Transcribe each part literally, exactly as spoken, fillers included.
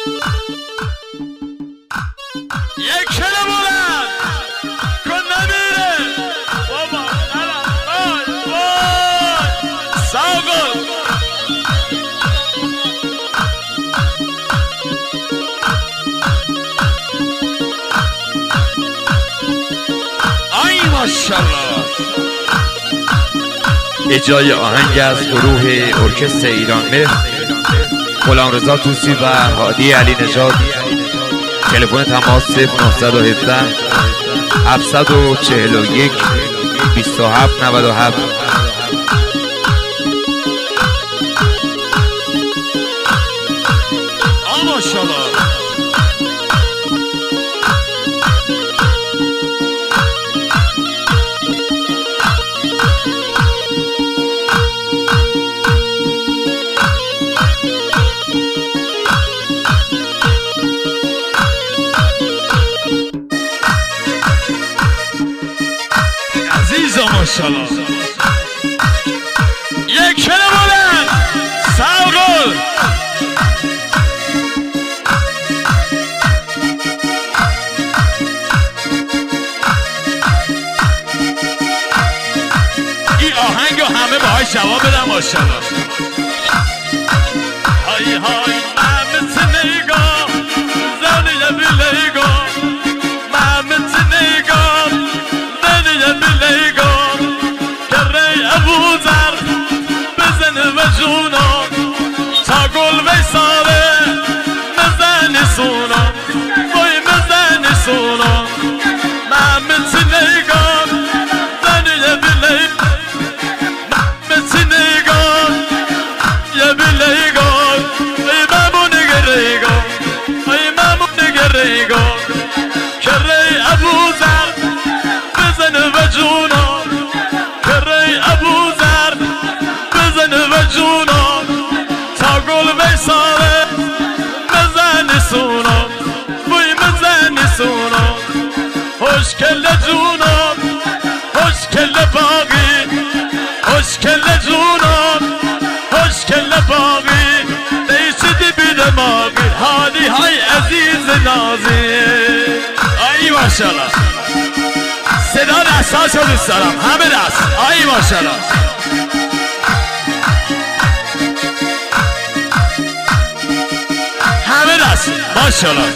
یک کلو بلند کن نمیره بابا نرم وای وای ساگل آی ماشالله. اجرای آهنگ از گروه ارکستر ایران مهر، غلامرضا طوسی و هادی علی نژاد. تلفن تماس صفر نه یک هفت هفت چهار یک بیست و هفت نود و هفت. آ ماشالله. ماشالله. یک کلو بلند ساغل این آهنگو همه باهاش جواب بدن ماشالله. های های مامت نگاه زنی بلیگاه مامت نگاه زنی بلیگاه ابو ذر بزن و جونا تا گل ویساله مزنی سونا وای مزنی سونا مامت نگاه زنی یه بلی مامت نگاه یه بلیگاه ای مامو نگریگاه ای مامو نگریگاه کره ابو ذر بزن و جونا ابو ذر بزن و جونا تا گل ویساله مزنی سونا وی مزنی سونا خوشکل جونا خوشکل باقی خوشکل جونا خوشکل باقی دیشتی بی دماغی حالی های عزیز نازی. ای ماشالله. صدا دستاش رو دوست دارم همه دست. آی ماشالله. همه دست ماشالله.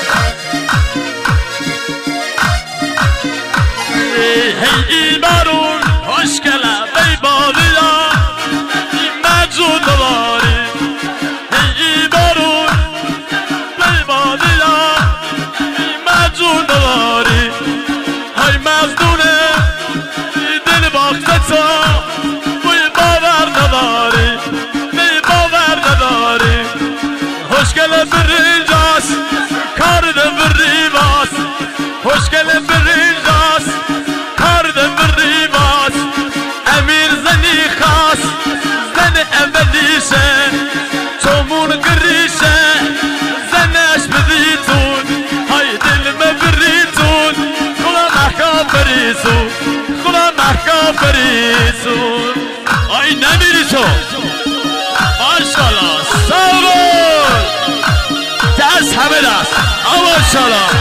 هی ای بارون خوشگله بی بادیا این مجون دواری هی ای بارون بی بادیا این مجون دواری های مزدونه دل باخته تا بوی باور نداری بی باور نداری خوشگل برینجاس کارده بریواس خوشگل برینجاس کارده بریواس امیر زنی خاص زن اولیشه تومون گریشه زنش بدیتون های دل مبریتون بریزون خدا محکا بریزون. آی نمیری تو ماشالله ساغل دست همه دست. آ ماشالله.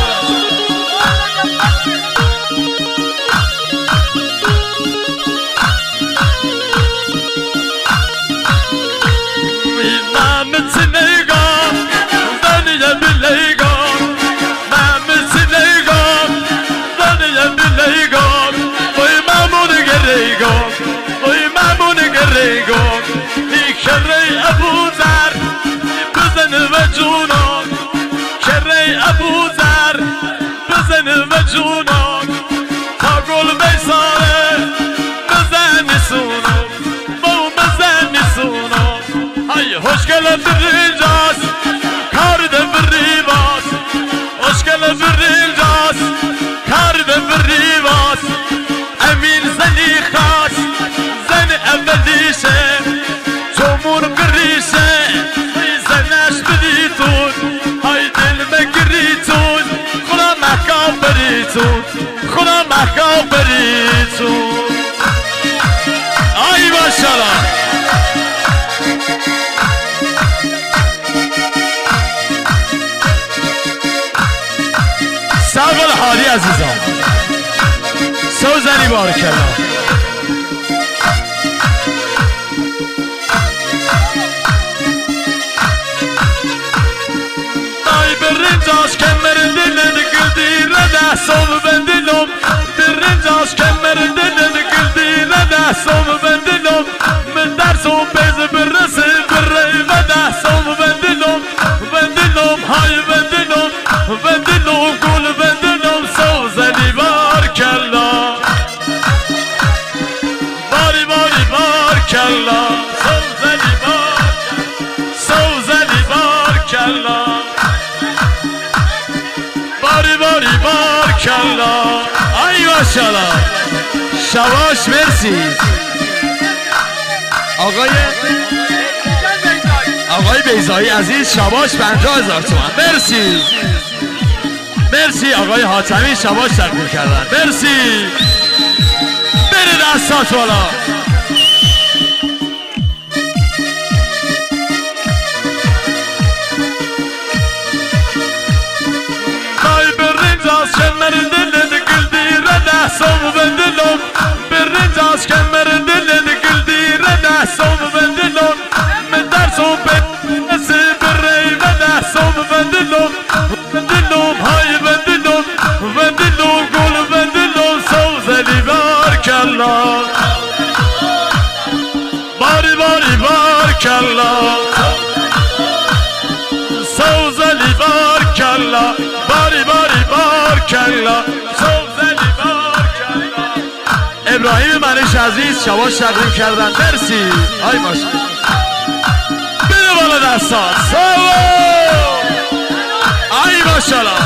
مامت نگاه زنی بلیگاه مامت نگاه زنی بلیگاه وی مامون گریگاه وی مامون گریگاه ای کره ابو ذر بزن و جونا کره ابو ذر بزن و جونا تا گل بیساره بزنی سونا بو بزنی سونا های خوشگل برینجاس کارده بریواس خوشگل برینجاس کارده بریواس امین زنی خاص زن اولیشه تومون قریشه زنش بدیتون آقا حالی عزیزان سوزنی بارکالله دای برنجاش kemerinde güldüğüne de sonu bendilom برنجاش kemerinde güldüğüne de sonu bendilom من درس و بیز برسه برایمه ده sonu bendilom bendilom hay bendilom bendilom gül bendilom sovzeli barkalla bari bari barkalla sovzeli bar sovzeli barkalla bari bari barkalla ay maşallah şavaş versin آقای آقای بیضایی عزیز شباش پنجاه هزار تومان مرسی مرسی آقای حاتمی شباش تقدیم کردن مرسی بره دستات بالا دای برنجاز kemerin dilini güldüğüne de sonu bendilom برنجاز kemerin dilini güldüğüne de sonu bendilom من درس و بیز برایمه ده sonu bendilom bendilom hay bendilom bendilom gül bendilom sovzeli barkalla bari bari barkalla sovzeli barkalla bari bari barkalla sovzeli barkalla ابراهیم منش عزیز شواش تقدیم کردن مرسی آی ماشاءالله بده بالا دستات سوا آی ماشاءالله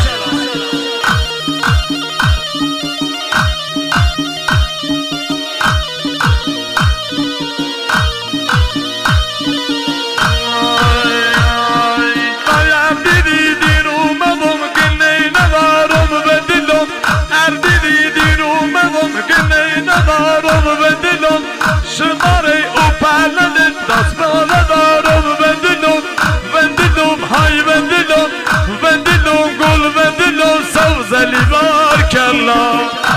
شماره او پرنده دست بالا دارم بندلم بندلم های بندلم بندلم گل بندلم سوزلی بارکلا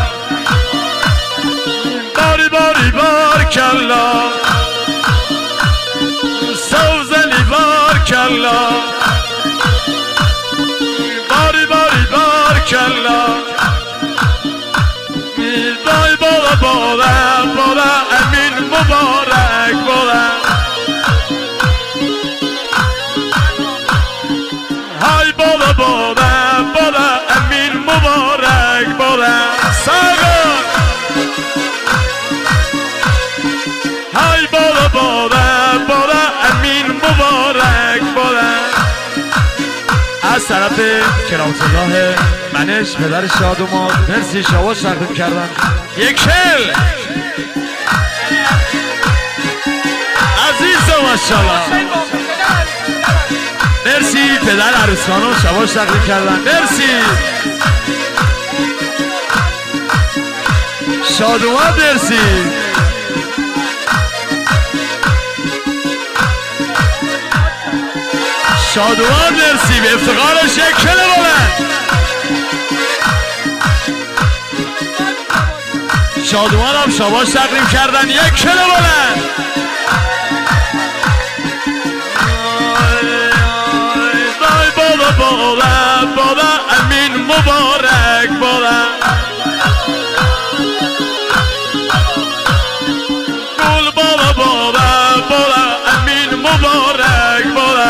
باری باری بارکلا سوزلی بارکلا باری باری بارکلا دای بالا بالا بالا امین مبارک بالا های بالا بالا بالا امین مبارک بالا ساگا های بالا بالا بالا امین مبارک بالا از طرف کرامتگاه منش پدر شادومان مرسی شواش تقدیم کردن یک کل عزیز ماشاءالله مرسی پدر عروس خانم شواش تقدیم کردن مرسی شادومان مرسی شادومان مرسی به افتقارش یک کل بلند شادومان هم شباش تقدیم کردن یک کل بلند دای بالا بالا بالا امین مبارک بالا گل بالا بالا بالا امین مبارک بالا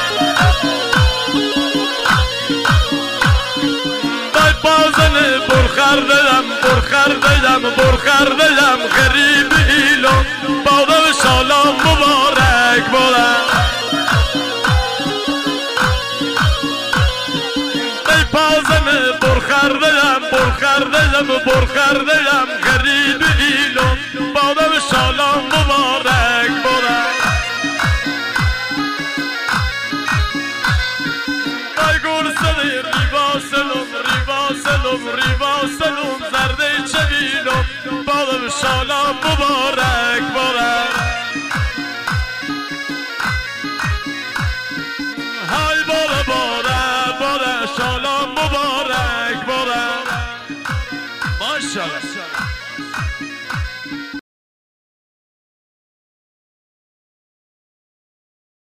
دای بازن برخر دلم برخر دلم برخر دلم غریب ایلان بالا و سلام مبارک بالا دای بازن برخر دلم برخر دلم برخر دلم غریب ایلان بالا و سلام مبارک بالا دای گل سنی ریوا سلام ریوا سلام ریوا سلام زرده چویلم بالا و سلام مبارک بالا های بالا بالا بالا سلام مبارک بالا ماشاءالله